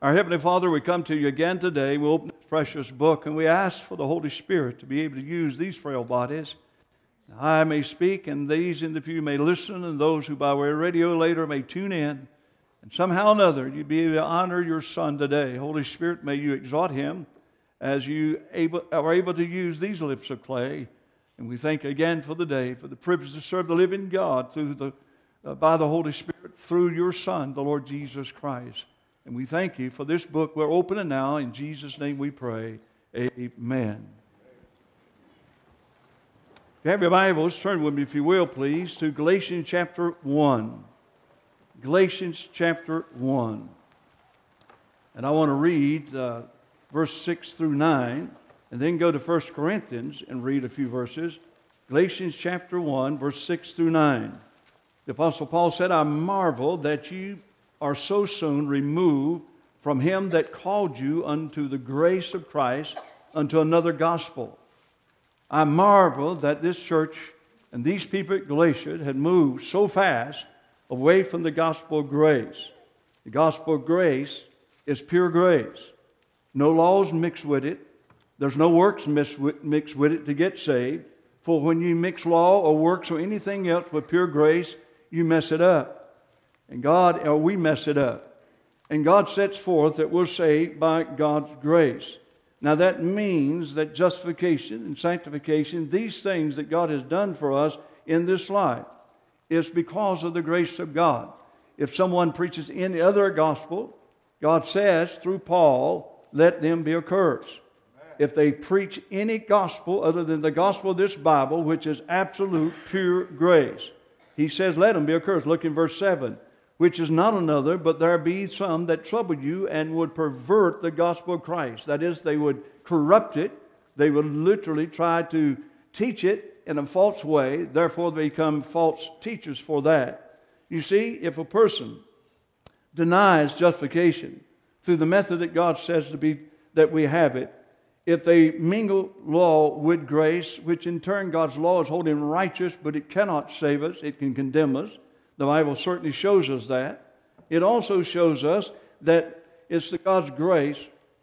Our Heavenly Father, we come to you again today. We open this precious book and we ask for the Holy Spirit to be able to use these frail bodies. I may speak and these in the few may listen, and those who by way of radio later may tune in. And somehow or another, you be able to honor your Son today. Holy Spirit, may you exalt him as you are able to use these lips of clay. And we thank you again for the day, for the privilege to serve the living God by the Holy Spirit through your Son, the Lord Jesus Christ. And we thank you for this book we're opening now. In Jesus' name we pray. Amen. If you have your Bibles, turn with me, if you will, please, to Galatians chapter 1. Galatians chapter 1. And I want to read verse 6 through 9, and then go to 1 Corinthians and read a few verses. Galatians chapter 1, verse 6 through 9. The Apostle Paul said, I marvel that you are so soon removed from him that called you unto the grace of Christ, unto another gospel. I marvel that this church and these people at Galatia had moved so fast away from the gospel of grace. The gospel of grace is pure grace. No laws mixed with it. There's no works mixed with it to get saved. For when you mix law or works or anything else with pure grace, you mess it up. And we mess it up. And God sets forth that we're saved by God's grace. Now that means that justification and sanctification, these things that God has done for us in this life, is because of the grace of God. If someone preaches any other gospel, God says through Paul, let them be accursed. If they preach any gospel other than the gospel of this Bible, which is absolute pure grace, he says, let them be accursed. Look in verse 7. Which is not another, but there be some that trouble you and would pervert the gospel of Christ. That is, they would corrupt it. They would literally try to teach it in a false way. Therefore, they become false teachers for that. You see, if a person denies justification through the method that God says to be that we have it, if they mingle law with grace, which in turn God's law is holy and righteous, but it cannot save us, it can condemn us. The Bible certainly shows us that. It also shows us that it's God's grace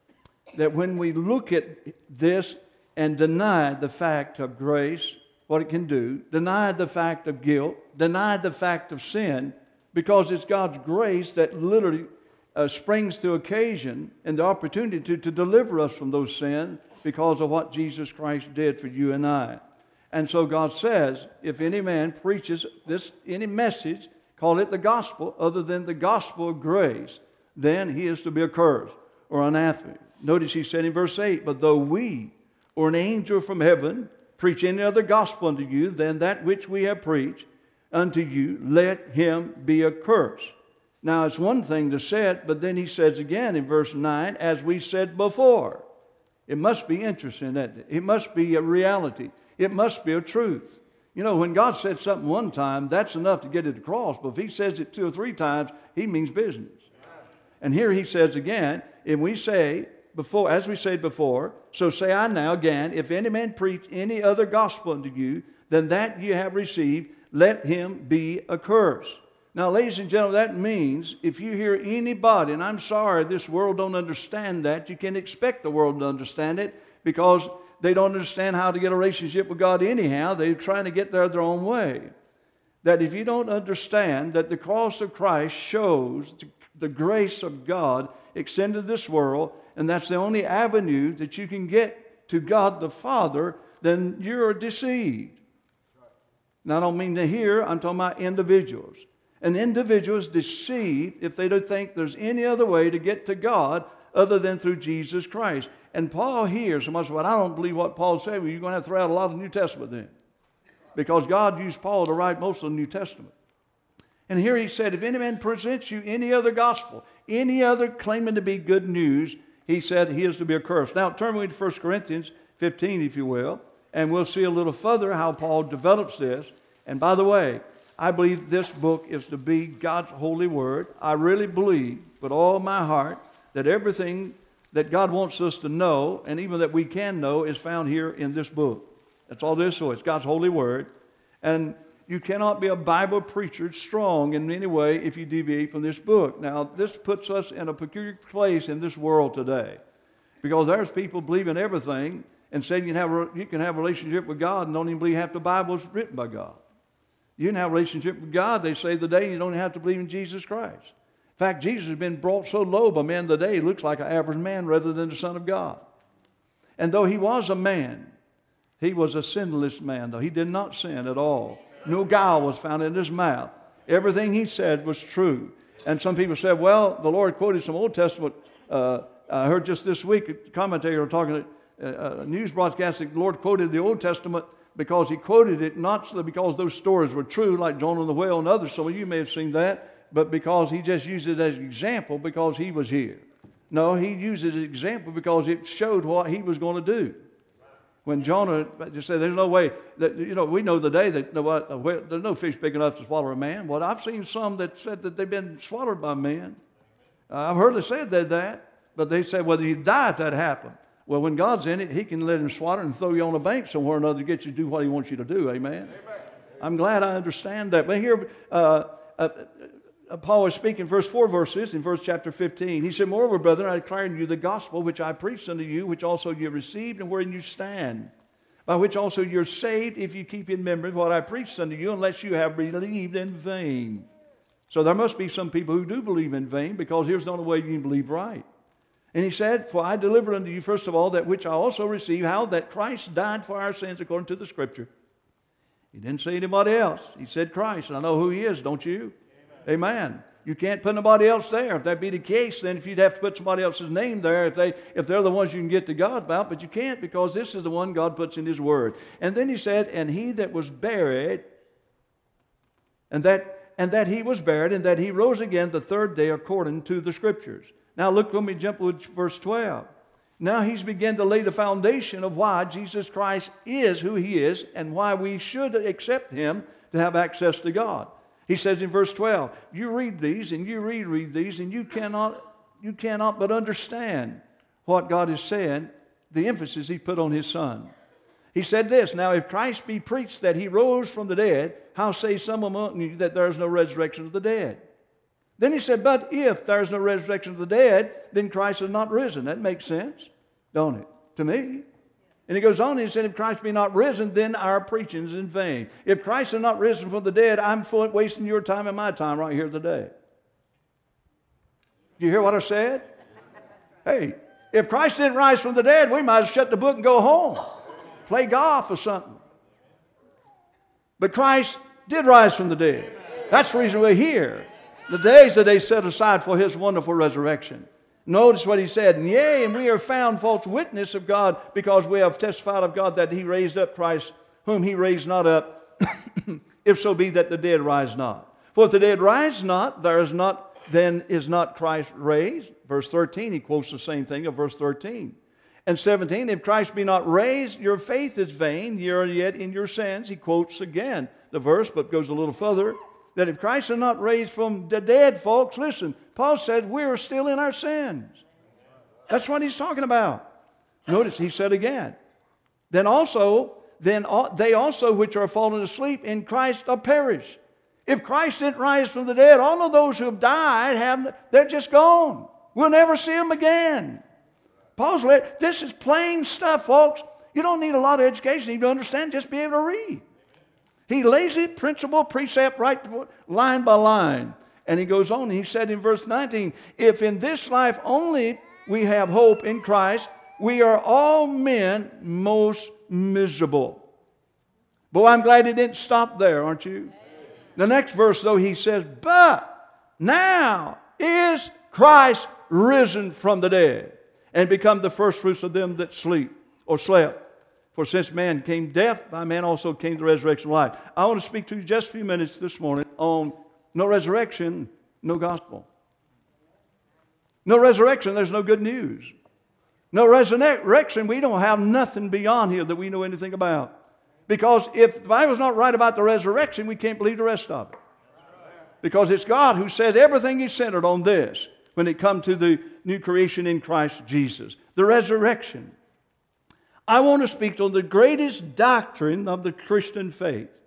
that when we look at this and deny the fact of grace, what it can do, deny the fact of guilt, deny the fact of sin, because it's God's grace that literally springs to occasion and the opportunity to deliver us from those sins because of what Jesus Christ did for you and I. And so God says, if any man preaches any message, call it the gospel, other than the gospel of grace, then he is to be accursed or anathema. Notice he said in verse 8, but though we or an angel from heaven preach any other gospel unto you than that which we have preached unto you, let him be accursed. Now it's one thing to say it, but then he says again in verse 9, as we said before. It must be interesting, isn't it? It must be a reality. It must be a truth. You know, when God said something one time, that's enough to get it across. But if he says it 2 or 3 times, he means business. And here he says again, if we say before, as we said before, so say I now again, if any man preach any other gospel unto you than that you have received, let him be accursed. Now, ladies and gentlemen, that means if you hear anybody, and I'm sorry, this world don't understand that. You can't expect the world to understand it because they don't understand how to get a relationship with God anyhow. They're trying to get there their own way. That if you don't understand that the cross of Christ shows the grace of God extended to this world, and that's the only avenue that you can get to God the Father, then you're deceived. Now, I don't mean to hear, I'm talking about individuals. An individual is deceived if they don't think there's any other way to get to God other than through Jesus Christ. And Paul here, somebody said, well, I don't believe what Paul said. Well, you're going to have to throw out a lot of the New Testament then. Because God used Paul to write most of the New Testament. And here he said, if any man presents you any other gospel, any other claiming to be good news, he said he is to be accursed. Now turn with me to 1 Corinthians 15, if you will, and we'll see a little further how Paul develops this. And by the way, I believe this book is to be God's holy word. I really believe with all my heart that everything that God wants us to know, and even that we can know, is found here in this book. That's all there is to it. It's God's holy word. And You cannot be a Bible preacher strong in any way if you deviate from this book. Now, this puts us in a peculiar place in this world today, because there's people believing everything and saying you can have a relationship with God and don't even believe half the Bible is written by God. You can have a relationship with God, they say today, you don't have to believe in Jesus Christ. In fact, Jesus has been brought so low by men today, he looks like an average man rather than the Son of God. And though he was a man, he was a sinless man, though. He did not sin at all. No guile was found in his mouth. Everything he said was true. And some people said, well, the Lord quoted some Old Testament. I heard just this week a commentator talking a news broadcast that the Lord quoted the Old Testament because he quoted it not because those stories were true, like Jonah and the whale and others. Some of you may have seen that, but because he just used it as an example because he was here. No, he used it as an example because it showed what he was going to do. When Jonah just said, there's no way that, we know the day that there's no fish big enough to swallow a man. Well, I've seen some that said that they've been swallowed by men. I've heard they said that, but they said, well, you die if that happened. Well, when God's in it, he can let him swallow and throw you on a bank somewhere or another to get you to do what he wants you to do. Amen? Amen. I'm glad I understand that. But here, Paul is speaking verse 4 verses in verse chapter 15. He said, moreover, brethren, I declare unto you the gospel which I preached unto you, which also you received and wherein you stand, by which also you're saved if you keep in memory what I preached unto you, unless you have believed in vain. So there must be some people who do believe in vain, because here's the only way you can believe right. And he said, for I delivered unto you first of all that which I also received, how that Christ died for our sins according to the Scripture. He didn't say anybody else. He said Christ, and I know who he is, don't you? Amen. You can't put nobody else there. If that be the case, then if you'd have to put somebody else's name there, if they're the ones you can get to God about, but you can't, because this is the one God puts in his word. And then he said, and he that was buried, and that he was buried, and that he rose again the third day according to the Scriptures. Now look, let me jump with verse 12. Now he's begun to lay the foundation of why Jesus Christ is who he is and why we should accept him to have access to God. He says in verse 12, you read these and you reread these, and you cannot but understand what God is saying, the emphasis he put on his Son. He said this, now if Christ be preached that he rose from the dead, how say some among you that there is no resurrection of the dead? Then he said, but if there is no resurrection of the dead, then Christ is not risen. That makes sense, don't it? To me. And he goes on and he said, if Christ be not risen, then our preaching is in vain. If Christ is not risen from the dead, I'm wasting your time and my time right here today. Do you hear what I said? Hey, if Christ didn't rise from the dead, we might as well shut the book and go home. Play golf or something. But Christ did rise from the dead. That's the reason we're here. The days that they set aside for his wonderful resurrection. Notice what he said, and yea, and we are found false witness of God, because we have testified of God that he raised up Christ, whom he raised not up, if so be that the dead rise not. For if the dead rise not, then is not Christ raised. Verse 13, he quotes the same thing of verse 13. And 17, if Christ be not raised, your faith is vain, ye are yet in your sins. He quotes again the verse, but goes a little further. That if Christ is not raised from the dead, folks, listen, Paul said we're still in our sins. That's what he's talking about. Notice he said again, then they also which are fallen asleep in Christ are perished. If Christ didn't rise from the dead, all of those who have died, they're just gone. We'll never see them again. This is plain stuff, folks. You don't need a lot of education even to understand, just be able to read. He lays it principle, precept, right line by line. And he goes on, he said in verse 19, if in this life only we have hope in Christ, we are all men most miserable. Boy, I'm glad he didn't stop there, aren't you? The next verse, though, he says, but now is Christ risen from the dead and become the firstfruits of them that sleep or slept. For since man came death, by man also came the resurrection of life. I want to speak to you just a few minutes this morning on no resurrection, no gospel. No resurrection, there's no good news. No resurrection, we don't have nothing beyond here that we know anything about. Because if the Bible's not right about the resurrection, we can't believe the rest of it. Because it's God who says everything is centered on this when it comes to the new creation in Christ Jesus. The resurrection. I want to speak on the greatest doctrine of the Christian faith.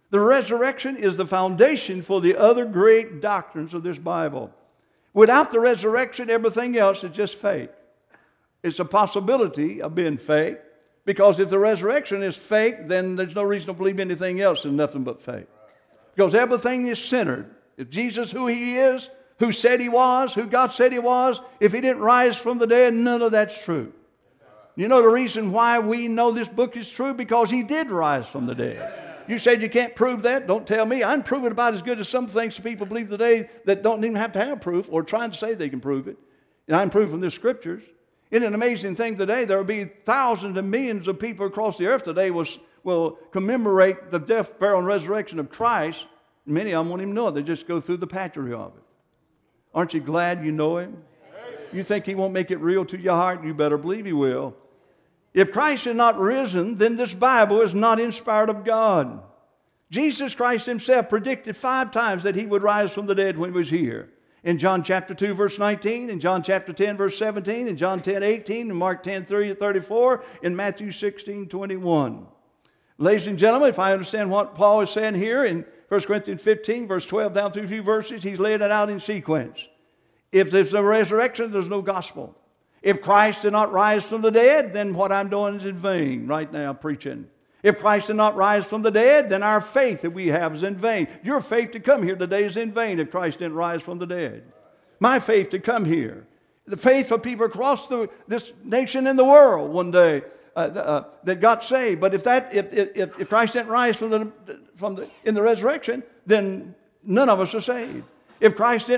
The resurrection is the foundation for the other great doctrines of this Bible. Without the resurrection, everything else is just fake. It's a possibility of being fake, because if the resurrection is fake, then there's no reason to believe anything else is nothing but fake. Because everything is centered. If Jesus, who He is, who said He was, who God said He was, if He didn't rise from the dead, none of that's true. You know the reason why we know this book is true? Because He did rise from the dead. You said you can't prove that? Don't tell me. I can prove it about as good as some things people believe today that don't even have to have proof, or trying to say they can prove it. And I can prove from the Scriptures. Isn't it an amazing thing today? There will be thousands and millions of people across the earth today will commemorate the death, burial, and resurrection of Christ. Many of them won't even know it. They just go through the pageantry of it. Aren't you glad you know Him? You think He won't make it real to your heart? You better believe He will. If Christ is not risen, then this Bible is not inspired of God. Jesus Christ Himself predicted 5 times that He would rise from the dead when He was here. In John chapter 2, verse 19, in John chapter 10, verse 17, in John 10, 18, in Mark 10, 34, in Matthew 16, 21. Ladies and gentlemen, if I understand what Paul is saying here in 1 Corinthians 15, verse 12 down through a few verses, he's laid it out in sequence. If there's no resurrection, there's no gospel. If Christ did not rise from the dead, then what I'm doing is in vain right now preaching. If Christ did not rise from the dead, then our faith that we have is in vain. Your faith to come here today is in vain if Christ didn't rise from the dead. My faith to come here. The faith of people across this nation and the world one day that got saved. But if Christ didn't rise in the resurrection, then none of us are saved. If Christ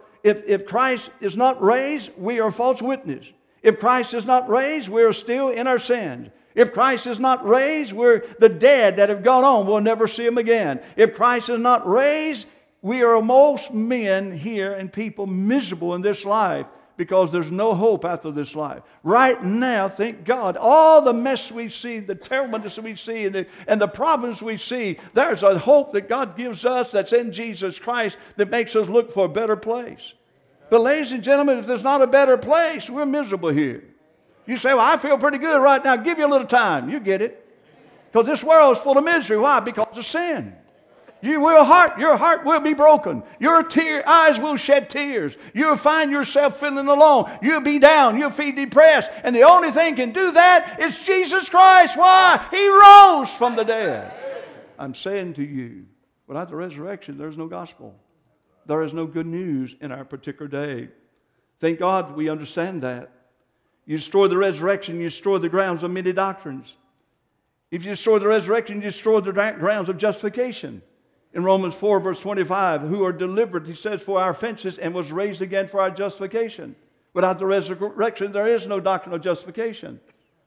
is not raised, we are false witness. If Christ is not raised, we are still in our sins. If Christ is not raised, we're the dead that have gone on. We'll never see Him again. If Christ is not raised, we are most men here and people miserable in this life because there's no hope after this life. Right now, thank God, all the mess we see, the terribleness we see, and the problems we see, there's a hope that God gives us that's in Jesus Christ that makes us look for a better place. But ladies and gentlemen, if there's not a better place, we're miserable here. You say, well, I feel pretty good right now. Give you a little time. You get it. Because this world is full of misery. Why? Because of sin. Your heart will be broken. Your eyes will shed tears. You'll find yourself feeling alone. You'll be down. You'll feel depressed. And the only thing can do that is Jesus Christ. Why? He rose from the dead. I'm saying to you, without the resurrection, there's no gospel. There is no good news in our particular day. Thank God we understand that. You destroy the resurrection, you destroy the grounds of many doctrines. If you destroy the resurrection, you destroy the grounds of justification. In Romans 4, verse 25, who are delivered, he says, for our offenses and was raised again for our justification. Without the resurrection, there is no doctrine of justification.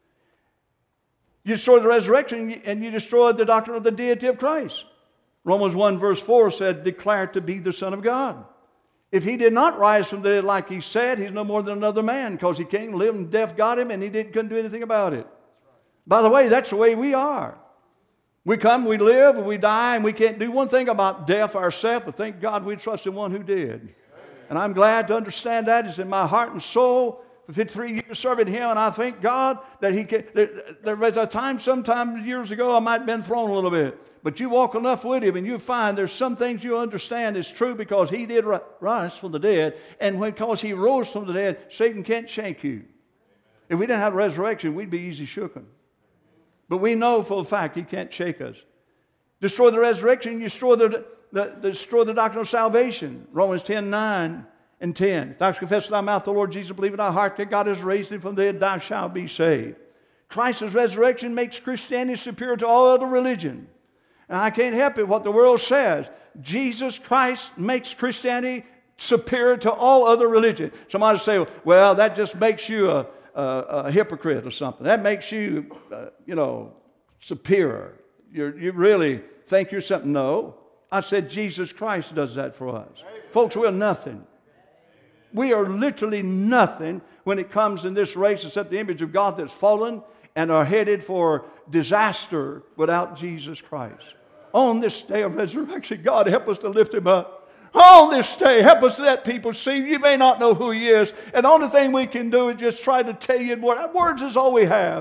You destroy the resurrection and you destroy the doctrine of the deity of Christ. Romans 1, verse 4 said, declared to be the Son of God. If He did not rise from the dead like He said, He's no more than another man because He came, lived, and death got Him, and He couldn't do anything about it. By the way, that's the way we are. We come, we live, and we die, and we can't do one thing about death ourselves, but thank God we trust in one who did. And I'm glad to understand that. It's in my heart and soul. For 53 years serving Him, and I thank God that He can. There was a time, sometime years ago, I might have been thrown a little bit. But you walk enough with Him, and you find there's some things you understand is true because He did rise from the dead, and because He rose from the dead, Satan can't shake you. If we didn't have resurrection, we'd be easy shooken. But we know for a fact He can't shake us. Destroy the resurrection, you destroy the doctrine of salvation. Romans 10, 9 and 10. If thou confess with thy mouth the Lord Jesus, believe in thy heart that God has raised Him from the dead, thou shalt be saved. Christ's resurrection makes Christianity superior to all other religion. And I can't help it what the world says. Jesus Christ makes Christianity superior to all other religion. Somebody say, well, that just makes you a hypocrite or something. That makes you, superior. You really think you're something. No. I said Jesus Christ does that for us. Amen. Folks, we're nothing. We are literally nothing when it comes in this race except the image of God that's fallen and are headed for disaster without Jesus Christ. On this day of resurrection, God, help us to lift Him up. On this day, help us let people see. You may not know who He is, and the only thing we can do is just try to tell you words is all we have.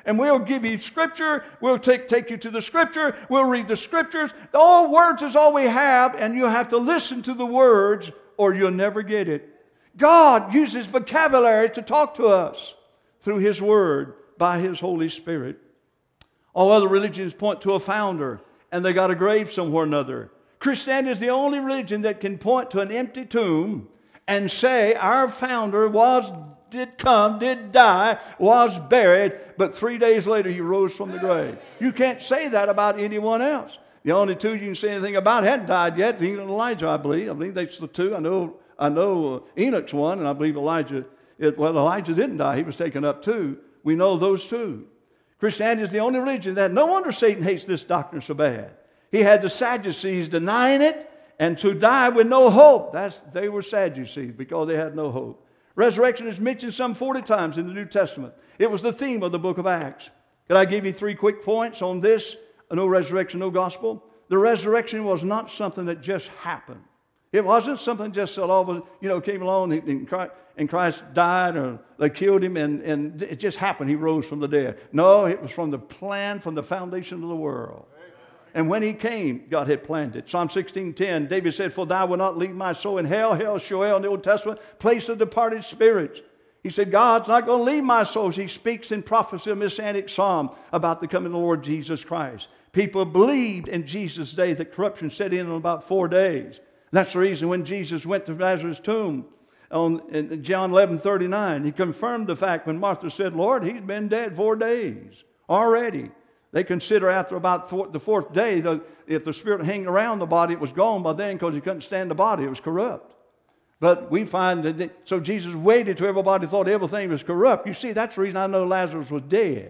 And we'll give you Scripture. We'll take you to the Scripture. We'll read the Scriptures. All words is all we have, and you have to listen to the words or you'll never get it. God uses vocabulary to talk to us through His Word by His Holy Spirit. All other religions point to a founder, and they got a grave somewhere or another. Christianity is the only religion that can point to an empty tomb and say our founder did die, was buried, but 3 days later he rose from the grave. You can't say that about anyone else. The only two you can say anything about hadn't died yet, Enoch and Elijah, I believe. I believe that's the two. I know Enoch's one, and I believe Elijah didn't die. He was taken up too. We know those two. Christianity is the only religion that, no wonder Satan hates this doctrine so bad. He had the Sadducees denying it, and to die with no hope. They were Sadducees because they had no hope. Resurrection is mentioned some 40 times in the New Testament. It was the theme of the book of Acts. Could I give you 3 quick points on this? No resurrection, no gospel. The resurrection was not something that just happened. It wasn't something just that all of us, came along and Christ died or they killed him and it just happened. He rose from the dead. No, it was from the plan, from the foundation of the world. And when He came, God had planned it. Psalm 16:10, David said, "For thou wilt not leave my soul in hell." Hell, Sheol in the Old Testament, place of departed spirits. He said, God's not going to leave my soul. He speaks in prophecy of Messianic Psalm about the coming of the Lord Jesus Christ. People believed in Jesus' day that corruption set in about 4 days. That's the reason when Jesus went to Lazarus' tomb in John 11:39, He confirmed the fact when Martha said, "Lord, he's been dead 4 days already." They consider after about the 4th day, if the spirit hanging around the body, it was gone by then because he couldn't stand the body. It was corrupt. But we find that, so Jesus waited till everybody thought everything was corrupt. You see, that's the reason I know Lazarus was dead.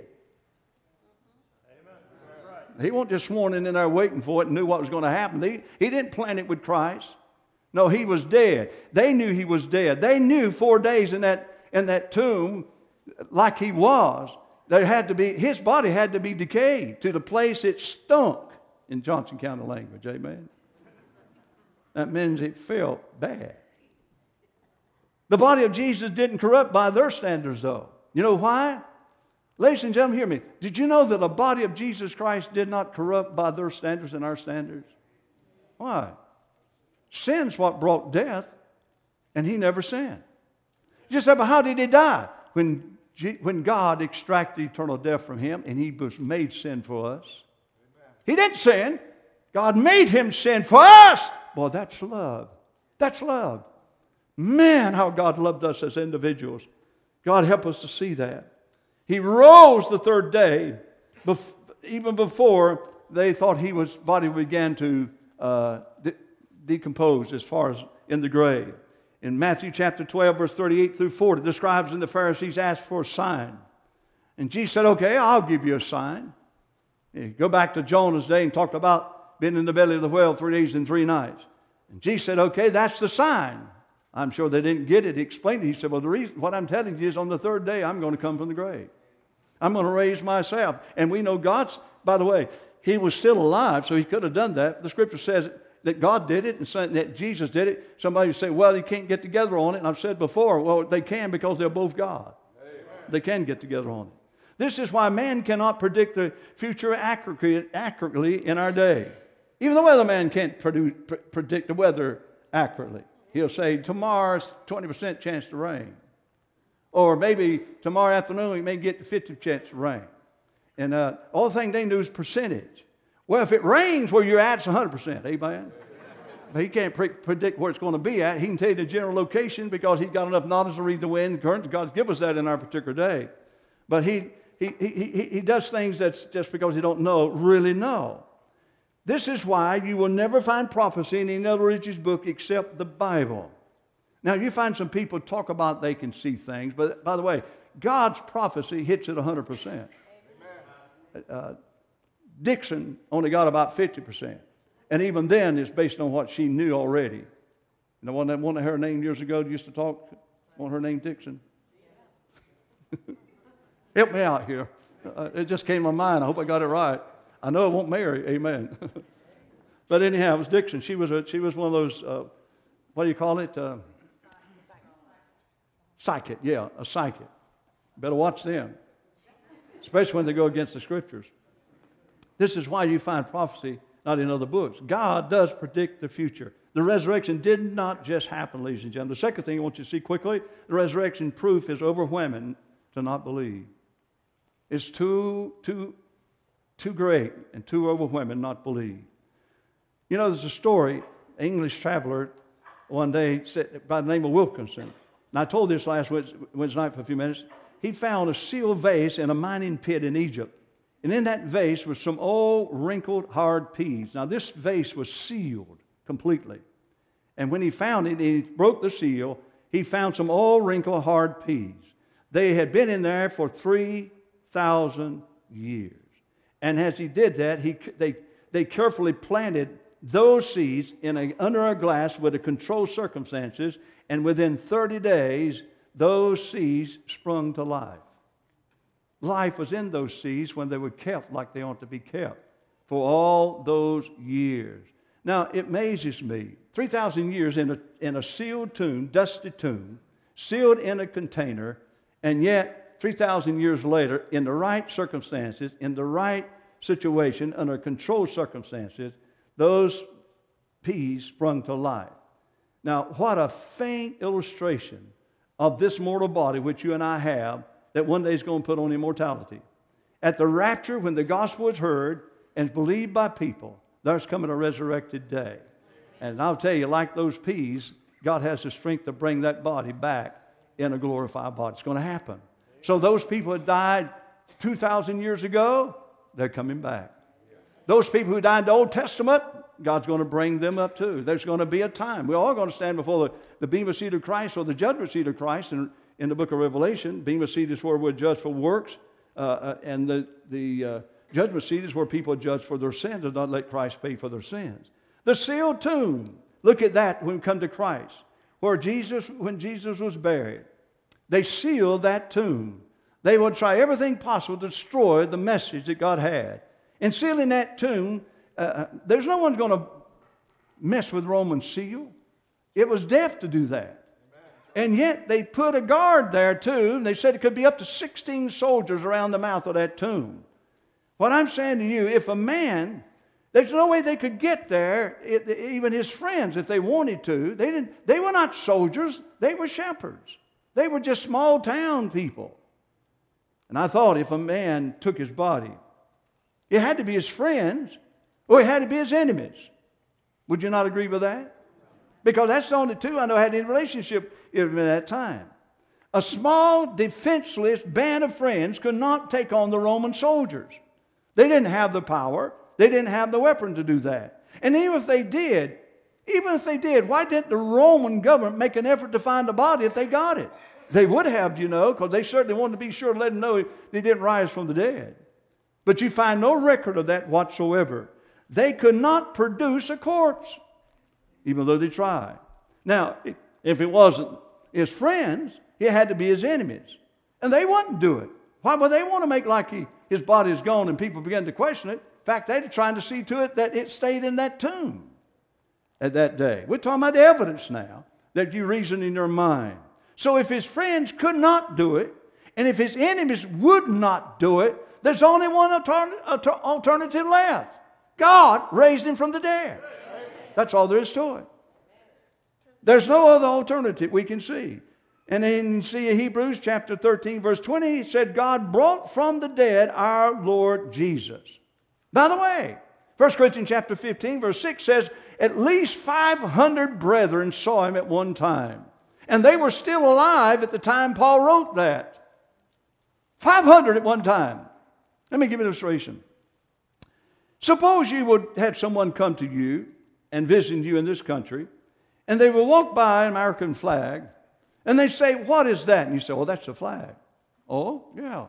Amen. Right. He wasn't just sworn in there waiting for it and knew what was going to happen. He didn't plan it with Christ. No, he was dead. They knew he was dead. They knew 4 days in that tomb, like he was, his body had to be decayed to the place it stunk, in Johnson County language. Amen. That means it felt bad. The body of Jesus didn't corrupt by their standards, though. You know why? Ladies and gentlemen, hear me. Did you know that the body of Jesus Christ did not corrupt by their standards and our standards? Why? Sin's what brought death, and He never sinned. You just say, but how did He die? When God extracted eternal death from Him, and He was made sin for us. Amen. He didn't sin. God made Him sin for us. Boy, that's love. That's love. Man, how God loved us as individuals. God help us to see that. He rose the 3rd day, even before they thought His body began to decompose as far as in the grave. In Matthew chapter 12, verse 38 through 40, the scribes and the Pharisees asked for a sign. And Jesus said, okay, I'll give you a sign. You go back to Jonah's day and talked about being in the belly of the whale 3 days and 3 nights. And Jesus said, okay, that's the sign. I'm sure they didn't get it. He explained it. He said, well, the reason, what I'm telling you is on the 3rd day, I'm going to come from the grave. I'm going to raise myself. And we know God's, by the way, He was still alive, so He could have done that. The Scripture says that God did it and that Jesus did it. Somebody would say, well, you can't get together on it. And I've said before, well, they can because they're both God. Amen. They can get together on it. This is why man cannot predict the future accurately in our day. Even the weatherman can't predict the weather accurately. He'll say, tomorrow's 20% chance to rain. Or maybe tomorrow afternoon we may get the 50% chance to rain. And all the thing they do is percentage. Well, if it rains where you're at, it's 100%. Amen? But he can't predict where it's going to be at. He can tell you the general location because he's got enough knowledge to read the wind and current. God's given us that in our particular day. But he does things that's just because he don't really know. This is why you will never find prophecy in any other religious book except the Bible. Now, you find some people talk about they can see things, but by the way, God's prophecy hits it 100%. Dixon only got about 50%. And even then, it's based on what she knew already. And the one that her name years ago used to talk, want her name Dixon? Help me out here. It just came to my mind. I hope I got it right. I know I won't marry. Amen. But anyhow, it was Dixon. She was one of those, what do you call it? Psychic. Yeah, a psychic. Better watch them. especially when they go against the Scriptures. This is why you find prophecy not in other books. God does predict the future. The resurrection did not just happen, ladies and gentlemen. The second thing I want you to see quickly, the resurrection proof is overwhelming to not believe. It's too great and too overwhelming not believe. You know, there's a story, an English traveler one day said, by the name of Wilkinson. And I told this last Wednesday night for a few minutes. He found a sealed vase in a mining pit in Egypt. And in that vase was some old, wrinkled, hard peas. Now, this vase was sealed completely. And when he found it, he broke the seal. He found some old, wrinkled, hard peas. They had been in there for 3,000 years. And as he did that, they carefully planted those seeds under a glass with the controlled circumstances. And within 30 days, those seeds sprung to life. Life was in those seeds when they were kept like they ought to be kept for all those years. Now, it amazes me. 3,000 years in a sealed tomb, dusty tomb, sealed in a container, and yet 3,000 years later, in the right circumstances, in the right situation, under controlled circumstances, those peas sprung to life. Now, what a faint illustration of this mortal body which you and I have, that one day is going to put on immortality. At the rapture, when the gospel is heard and believed by people, there's coming a resurrected day. And I'll tell you, like those peas, God has the strength to bring that body back in a glorified body. It's going to happen. So those people that died 2,000 years ago, they're coming back. Those people who died in the Old Testament, God's going to bring them up too. There's going to be a time. We're all going to stand before the bema seat of Christ or the judgment seat of Christ. And in the book of Revelation, bema seat is where we're judged for works, and the judgment seat is where people are judged for their sins and not let Christ pay for their sins. The sealed tomb, look at that when we come to Christ, when Jesus was buried. They sealed that tomb. They would try everything possible to destroy the message that God had. In sealing that tomb, there's no one going to mess with Roman seal. It was death to do that. And yet they put a guard there too. And they said it could be up to 16 soldiers around the mouth of that tomb. What I'm saying to you, if a man, there's no way they could get there, even his friends, if they wanted to. They were not soldiers. They were shepherds. They were just small town people. And I thought if a man took his body, it had to be his friends or it had to be his enemies. Would you not agree with that? Because that's the only two I know had any relationship in that time. A small, defenseless band of friends could not take on the Roman soldiers. They didn't have the power. They didn't have the weapon to do that. And even if they did, why didn't the Roman government make an effort to find the body if they got it? They would have, you know, because they certainly wanted to be sure to let them know they didn't rise from the dead. But you find no record of that whatsoever. They could not produce a corpse, even though they tried. Now, if it wasn't his friends, it had to be his enemies. And they wouldn't do it. Why would they want to make like his body is gone and people began to question it? In fact, they were trying to see to it that it stayed in that tomb at that day. We're talking about the evidence now that you reason in your mind. So if his friends could not do it, and if his enemies would not do it, there's only one alternative left. God raised him from the dead. That's all there is to it. There's no other alternative we can see. And then you see in Hebrews chapter 13, verse 20, it said, God brought from the dead our Lord Jesus. By the way, 1 Corinthians chapter 15, verse 6 says, at least 500 brethren saw him at one time. And they were still alive at the time Paul wrote that. 500 at one time. Let me give you an illustration. Suppose you would have someone come to you and visit you in this country, and they will walk by an American flag, and they say, what is that? And you say, well, that's a flag. Oh, yeah.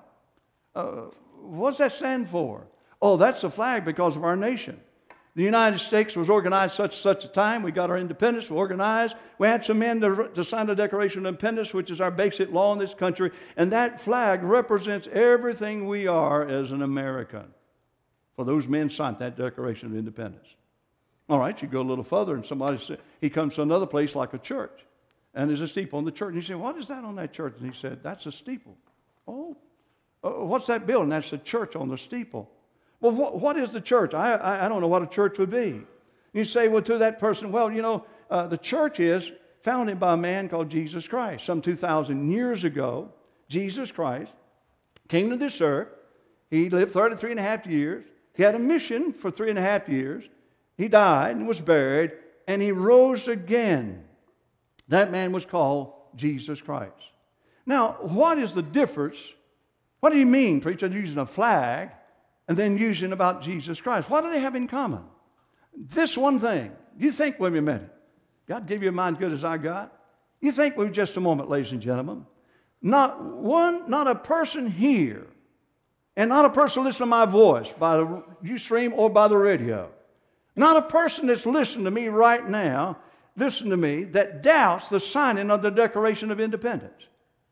What's that stand for? Oh, that's a flag because of our nation. The United States was organized such a time. We got our independence. We organized. We had some men to sign the Declaration of Independence, which is our basic law in this country. And that flag represents everything we are as an American. For those men signed that Declaration of Independence. All right, you go a little further, and somebody said, he comes to another place like a church. And there's a steeple on the church. And you say, what is that on that church? And he said, that's a steeple. Oh, What's that building? That's the church on the steeple. Well, what is the church? I don't know what a church would be. You say, well, to that person, well, the church is founded by a man called Jesus Christ. Some 2,000 years ago, Jesus Christ came to this earth. He lived 33 and a half years. He had a mission for 3.5 years. He died and was buried, and he rose again. That man was called Jesus Christ. Now, what is the difference? What do you mean, preacher, using a flag and then using about Jesus Christ? What do they have in common? This one thing. You think with me a minute. God give you a mind good as I got? You think with just a moment, ladies and gentlemen. Not a person here, and not a person listening to my voice by the Ustream or by the radio. Not a person that's listening to me right now, listen to me, that doubts the signing of the Declaration of Independence.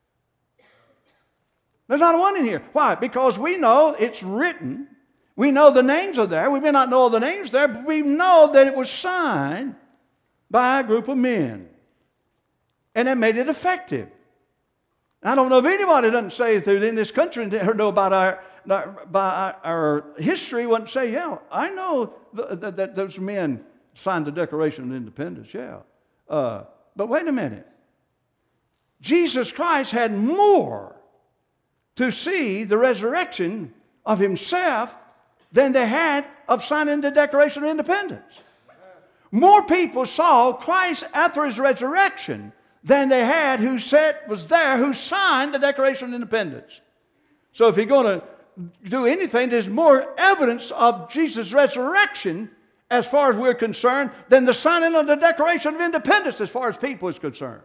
There's not one in here. Why? Because we know it's written. We know the names are there. We may not know all the names there, but we know that it was signed by a group of men. And that made it effective. I don't know if anybody doesn't say in this country and know about our history wouldn't say, yeah, I know that those men signed the Declaration of Independence, yeah. But wait a minute. Jesus Christ had more to see the resurrection of himself than they had of signing the Declaration of Independence. More people saw Christ after his resurrection than they had who signed the Declaration of Independence. So if you're going to do anything, there's more evidence of Jesus' resurrection as far as we're concerned than the signing of the Declaration of Independence as far as people is concerned.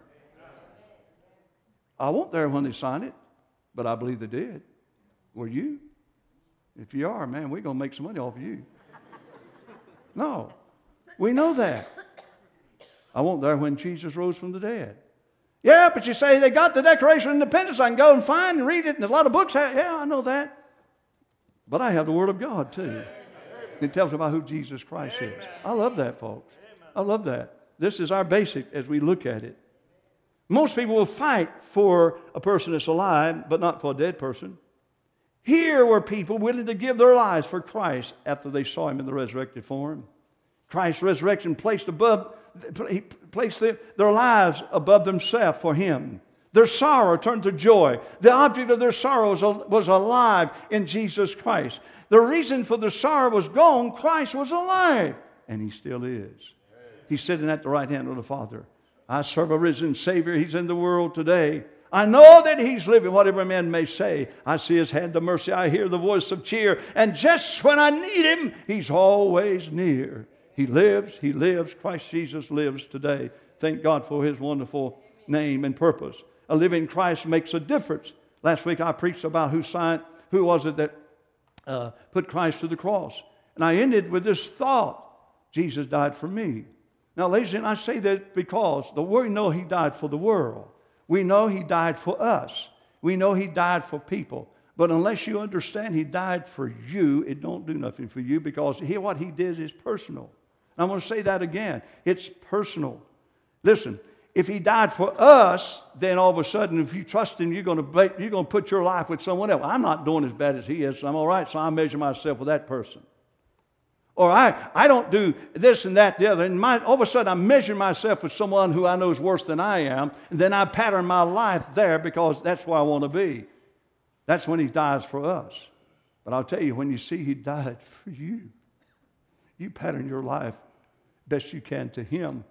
I wasn't there when they signed it, but I believe they did. Were you? If you are, man, we're going to make some money off of you. No, we know that. I wasn't there when Jesus rose from the dead. Yeah, but you say they got the Declaration of Independence. I can go and find and read it, and a lot of books have. Yeah, I know that. But I have the Word of God, too. It tells about who Jesus Christ is. I love that, folks. I love that. This is our basic as we look at it. Most people will fight for a person that's alive, but not for a dead person. Here were people willing to give their lives for Christ after they saw him in the resurrected form. Christ's resurrection placed their lives above themselves for him. Their sorrow turned to joy. The object of their sorrow was alive in Jesus Christ. The reason for the sorrow was gone. Christ was alive, and he still is. He's sitting at the right hand of the Father. I serve a risen Savior. He's in the world today. I know that he's living, whatever man may say. I see his hand of mercy. I hear the voice of cheer. And just when I need him, he's always near. He lives. He lives. Christ Jesus lives today. Thank God for his wonderful name and purpose. A living Christ makes a difference. Last week I preached about who was it that put Christ to the cross. And I ended with this thought. Jesus died for me. Now, ladies and gentlemen, I say that because we know he died for the world. We know he died for us. We know he died for people. But unless you understand he died for you, it don't do nothing for you because what he did is personal. And I'm going to say that again. It's personal. Listen, if he died for us, then all of a sudden, if you trust him, you're going to put your life with someone else. I'm not doing as bad as he is, so I'm all right, so I measure myself with that person. Or I don't do this and that, the other. And all of a sudden, I'm measuring myself with someone who I know is worse than I am. And then I pattern my life there because that's where I want to be. That's when he dies for us. But I'll tell you, when you see he died for you, you pattern your life best you can to him.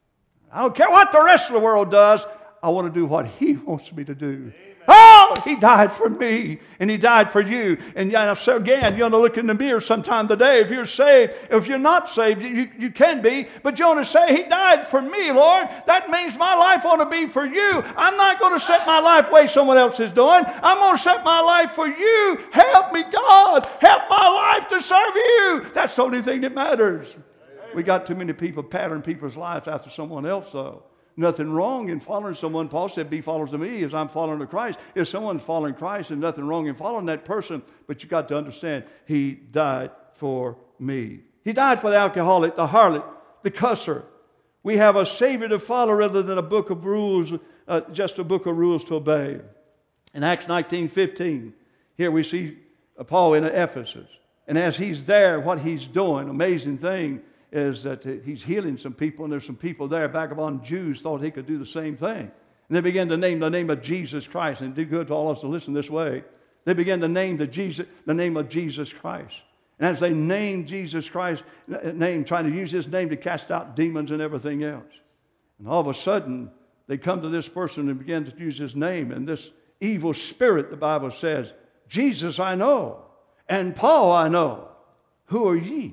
I don't care what the rest of the world does. I want to do what he wants me to do. Oh, he died for me, and he died for you. And so again, you want to look in the mirror sometime today. If you're saved, if you're not saved, you can be. But you want to say, he died for me, Lord. That means my life ought to be for you. I'm not going to set my life the way someone else is doing. I'm going to set my life for you. Help me, God. Help my life to serve you. That's the only thing that matters. We got too many people pattern people's lives after someone else, though. Nothing wrong in following someone. Paul said, be followers of me as I'm following of Christ. If someone's following Christ, there's nothing wrong in following that person. But you got to understand, he died for me. He died for the alcoholic, the harlot, the cusser. We have a Savior to follow rather than a book of rules, just a book of rules to obey. In Acts 19:15, Here we see Paul in Ephesus. And as he's there, what he's doing, amazing thing is that he's healing some people, and there's some people there, vagabond Jews, thought he could do the same thing. And they began to name the name of Jesus Christ, and do good to all of us to listen this way. They began to name the name of Jesus Christ. And as they named Jesus Christ, trying to use his name to cast out demons and everything else. And all of a sudden, they come to this person and begin to use his name. And this evil spirit, the Bible says, Jesus I know, and Paul I know. Who are ye?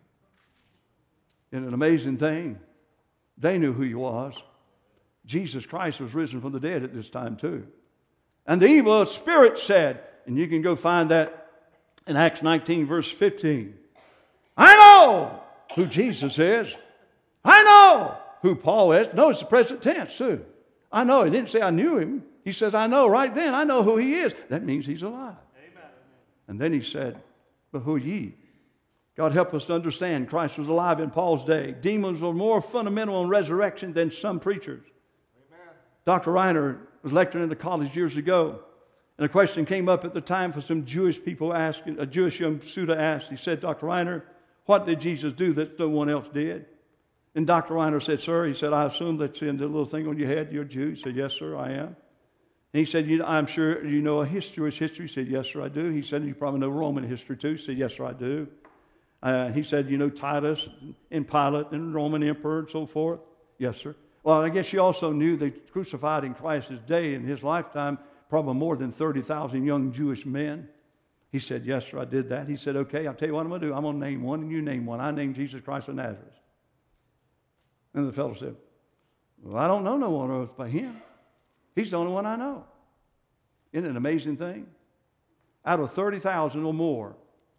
And an amazing thing, they knew who he was. Jesus Christ was risen from the dead at this time too. And the evil spirit said, and you can go find that in Acts 19, verse 15. I know who Jesus is. I know who Paul is. Notice the present tense too. I know. He didn't say I knew him. He says, I know right then. I know who he is. That means he's alive. Amen. And then he said, but who are ye? God help us to understand Christ was alive in Paul's day. Demons were more fundamental on resurrection than some preachers. Amen. Dr. Reiner was lecturing in the college years ago, and a question came up at the time for some Jewish people asking, a Jewish young student asked, he said, Dr. Reiner, what did Jesus do that no one else did? And Dr. Reiner said, sir, he said, I assume that's in the little thing on your head, you're a Jew. He said, yes, sir, I am. And he said, I'm sure you know Jewish history. He said, yes, sir, I do. He said, you probably know Roman history too. He said, yes, sir, I do. He said, you know Titus and Pilate and Roman emperor and so forth? Yes, sir. Well, I guess you also knew they crucified in Christ's day in his lifetime probably more than 30,000 young Jewish men. He said, yes, sir, I did that. He said, okay, I'll tell you what I'm going to do. I'm going to name one and you name one. I named Jesus Christ of Nazareth. And the fellow said, well, I don't know no one else but him. He's the only one I know. Isn't it an amazing thing? Out of 30,000 or more,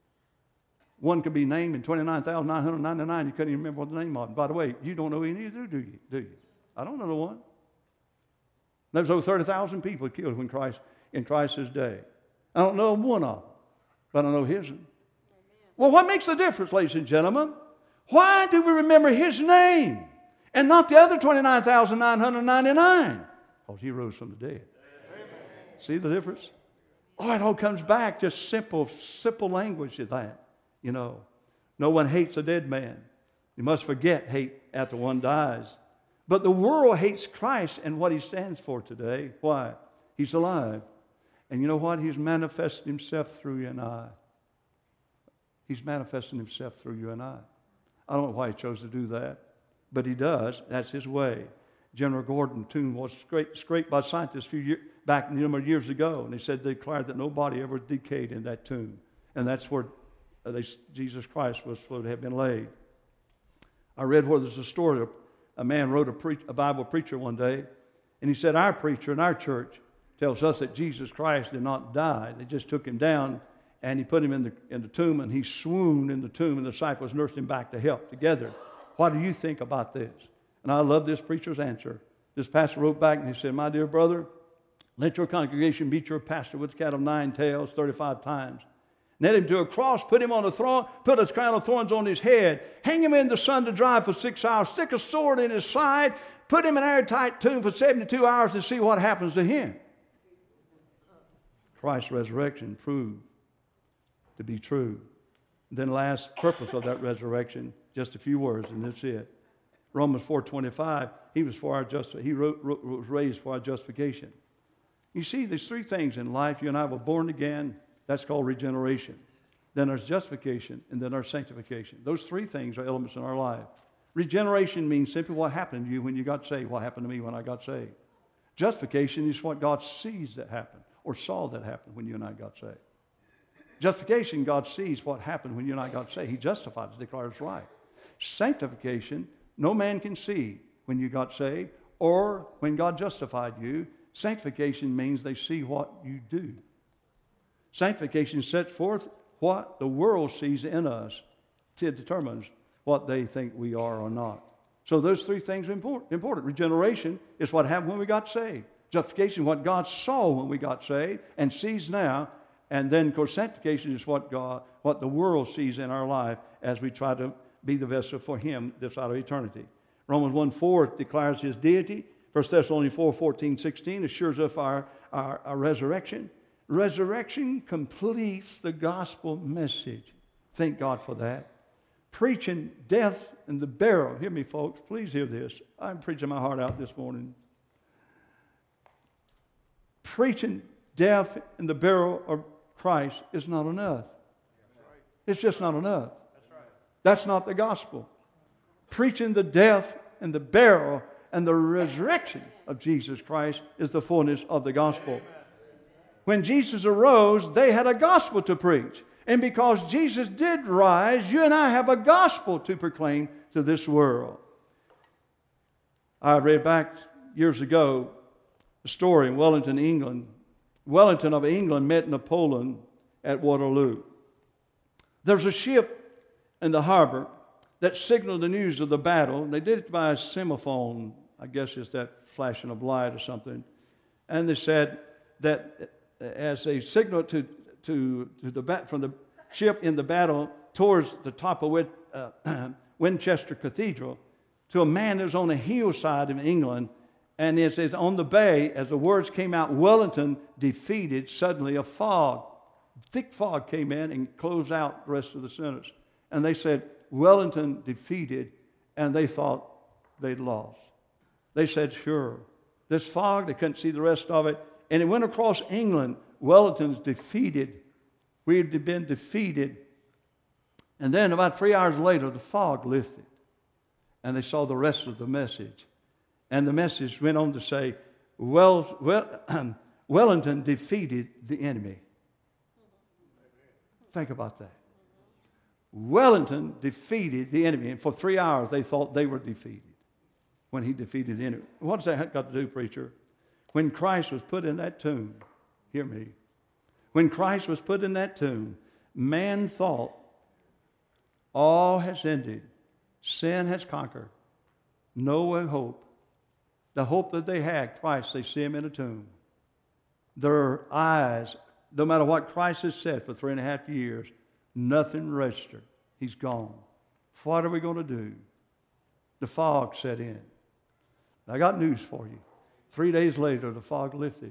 one could be named in 29,999. You couldn't even remember what the name was. By the way, you don't know any either, do you? I don't know the one. There's over 30,000 people killed in Christ's day. I don't know one of them, but I know his. Well, what makes the difference, ladies and gentlemen? Why do we remember his name and not the other 29,999? Because he rose from the dead. Amen. See the difference? Oh, it all comes back to simple language of that. You know, no one hates a dead man. You must forget hate after one dies. But the world hates Christ and what he stands for today. Why? He's alive. And you know what? He's manifested himself through you and I. He's manifesting himself through you and I. I don't know why he chose to do that, but he does. That's his way. General Gordon tomb was scraped by scientists back a number of years ago, and they declared that nobody ever decayed in that tomb. And that's where Jesus Christ was supposed to have been laid. I read where there's a story. A man wrote a Bible preacher one day, and he said, our preacher in our church tells us that Jesus Christ did not die. They just took him down, and he put him in the tomb, and he swooned in the tomb, and the disciples nursed him back to health together. What do you think about this? And I love this preacher's answer. This pastor wrote back, and he said, my dear brother, let your congregation beat your pastor with a cat of 9 tails 35 times. Nail him to a cross, put him on a throne, put a crown of thorns on his head, hang him in the sun to dry for 6 hours, stick a sword in his side, put him in an airtight tomb for 72 hours and see what happens to him. Christ's resurrection proved to be true. Then last purpose of that resurrection, just a few words, and that's it. Romans 4:25, he was raised for our justification. You see, there's 3 things in life. You and I were born again. That's called regeneration. Then there's justification, and then there's sanctification. Those 3 things are elements in our life. Regeneration means simply what happened to you when you got saved, what happened to me when I got saved. Justification is what God sees that happened, or saw that happen when you and I got saved. Justification, God sees what happened when you and I got saved. He justifies, declares right. Sanctification, no man can see when you got saved or when God justified you. Sanctification means they see what you do. Sanctification sets forth what the world sees in us. It determines what they think we are or not. So those 3 things are important. Regeneration is what happened when we got saved. Justification, what God saw when we got saved and sees now. And then, of course, sanctification is what the world sees in our life as we try to be the vessel for Him this side of eternity. Romans 1:4 declares His deity. 1 Thessalonians 4:14, 16 assures of our resurrection. Resurrection completes the gospel message. Thank God for that. Preaching death and the burial. Hear me, folks. Please hear this. I'm preaching my heart out this morning. Preaching death and the burial of Christ is not enough. It's just not enough. That's not the gospel. Preaching the death and the burial and the resurrection of Jesus Christ is the fullness of the gospel. When Jesus arose, they had a gospel to preach. And because Jesus did rise, you and I have a gospel to proclaim to this world. I read back years ago a story in Wellington, England. Wellington of England met Napoleon at Waterloo. There's a ship in the harbor that signaled the news of the battle. They did it by a semaphore. I guess it's that flashing of light or something. And they said that as they signaled from the ship in the battle towards the top of Winchester Cathedral to a man that was on a hillside in England, and it says on the bay, as the words came out, Wellington defeated, suddenly a thick fog came in and closed out the rest of the sentence. And they said, Wellington defeated, and they thought they'd lost. They said, sure. This fog, they couldn't see the rest of it, and it went across England. Wellington's defeated. We had been defeated. And then about 3 hours later, the fog lifted, and they saw the rest of the message. And the message went on to say, Wellington defeated the enemy. Think about that. Wellington defeated the enemy. And for 3 hours, they thought they were defeated when he defeated the enemy. What does that got to do, preacher? When Christ was put in that tomb, hear me. When Christ was put in that tomb, man thought, all has ended. Sin has conquered. No hope. The hope that they had, Christ, they see him in a tomb. Their eyes, no matter what Christ has said for 3.5 years, nothing registered. He's gone. What are we going to do? The fog set in. I got news for you. 3 days later, the fog lifted.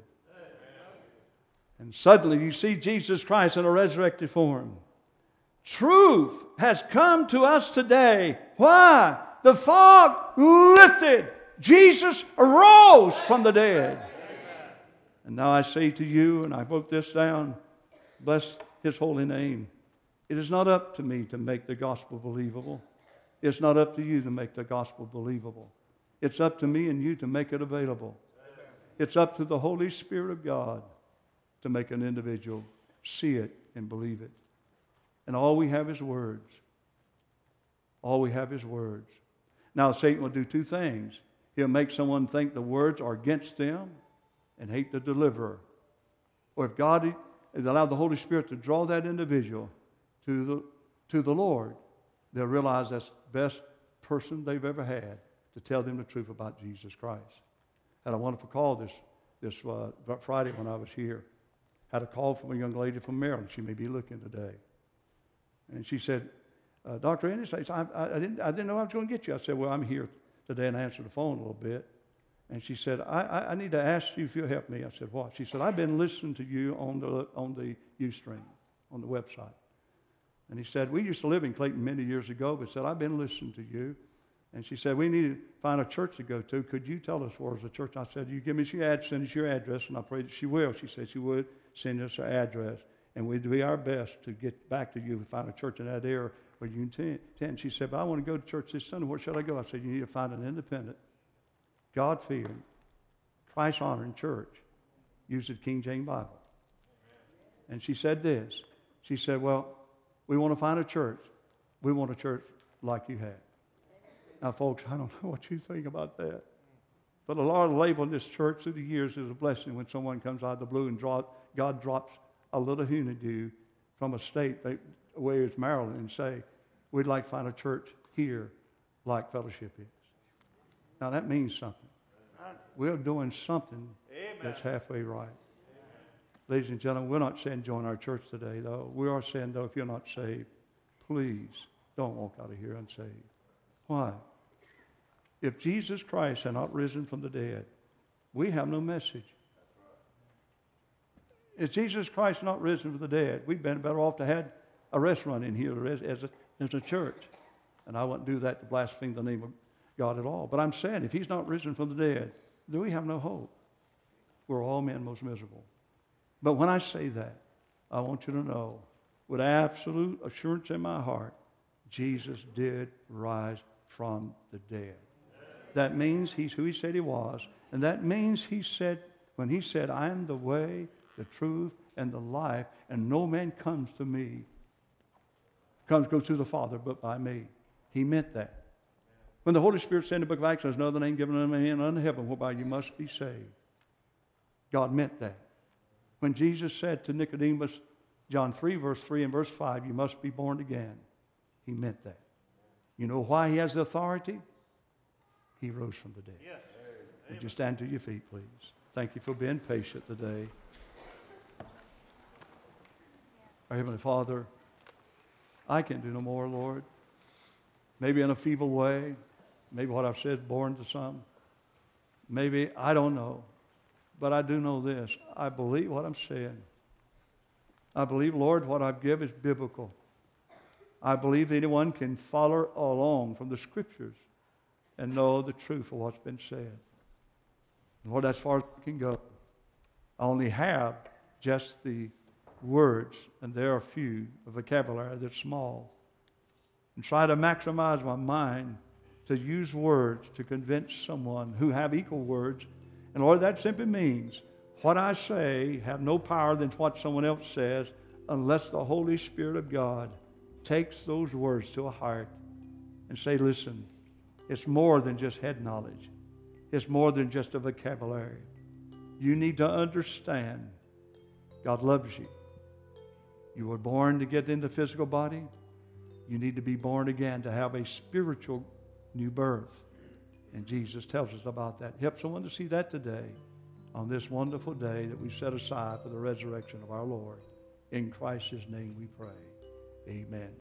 And suddenly you see Jesus Christ in a resurrected form. Truth has come to us today. Why? The fog lifted. Jesus arose from the dead. And now I say to you, and I wrote this down, bless his holy name. It is not up to me to make the gospel believable. It's not up to you to make the gospel believable. It's up to me and you to make it available. It's up to the Holy Spirit of God to make an individual see it and believe it. And all we have is words. All we have is words. Now Satan will do two things. He'll make someone think the words are against them and hate the deliverer. Or if God has allowed the Holy Spirit to draw that individual to the Lord, they'll realize that's the best person they've ever had to tell them the truth about Jesus Christ. Had a wonderful call this Friday when I was here. Had a call from a young lady from Maryland. She may be looking today. And she said, Dr. Ennis, I didn't know I was going to get you. I said, well, I'm here today, and I answered the phone a little bit. And she said, I need to ask you if you'll help me. I said, what? She said, I've been listening to you on the Ustream, on the website. And he said, we used to live in Clayton many years ago, but said, I've been listening to you. And she said, we need to find a church to go to. Could you tell us where's the church? I said, you give me send us your address, and I prayed that she will. She said she would send us her address. And we'd do our best to get back to you and find a church in that area where you can attend. She said, but I want to go to church this Sunday. Where should I go? I said, you need to find an independent, God-fearing, Christ-honoring church. Use the King James Bible. And she said this. She said, well, we want to find a church. We want a church like you have. Now, folks, I don't know what you think about that. But the Lord labeled this church through the years as a blessing when someone comes out of the blue and God drops a little honeydew from a state where it's Maryland and say, we'd like to find a church here like Fellowship is. Now, that means something. We're doing something that's halfway right. Amen. Ladies and gentlemen, we're not saying join our church today, though. We are saying, though, if you're not saved, please don't walk out of here unsaved. Why? If Jesus Christ had not risen from the dead, we have no message. Is Jesus Christ not risen from the dead? We've been better off to have a restaurant in here as a church. And I wouldn't do that to blaspheme the name of God at all. But I'm saying, if he's not risen from the dead, then we have no hope. We're all men most miserable. But when I say that, I want you to know, with absolute assurance in my heart, Jesus did rise from the dead. That means he's who he said he was. And that means when he said, I am the way, the truth, and the life, and no man comes to me, goes to the Father but by me. He meant that. When the Holy Spirit said in the book of Acts, there's no other name given unto man under heaven whereby you must be saved. God meant that. When Jesus said to Nicodemus, John 3, verse 3 and verse 5, you must be born again, he meant that. You know why he has the authority? He rose from the dead. Yes. Would you stand to your feet, please? Thank you for being patient today. Our Heavenly Father, I can do no more, Lord. Maybe in a feeble way. Maybe what I've said is boring to some. Maybe, I don't know. But I do know this. I believe what I'm saying. I believe, Lord, what I've given is biblical. I believe anyone can follow along from the Scriptures and know the truth of what's been said. Lord, that's as far as I can go. I only have just the words, and there are few, a vocabulary that's small. And try to maximize my mind to use words to convince someone who have equal words. And Lord, that simply means what I say have no power than what someone else says unless the Holy Spirit of God takes those words to a heart and say, listen, it's more than just head knowledge. It's more than just a vocabulary. You need to understand God loves you. You were born to get in the physical body. You need to be born again to have a spiritual new birth. And Jesus tells us about that. Help someone to see that today on this wonderful day that we set aside for the resurrection of our Lord. In Christ's name we pray. Amen.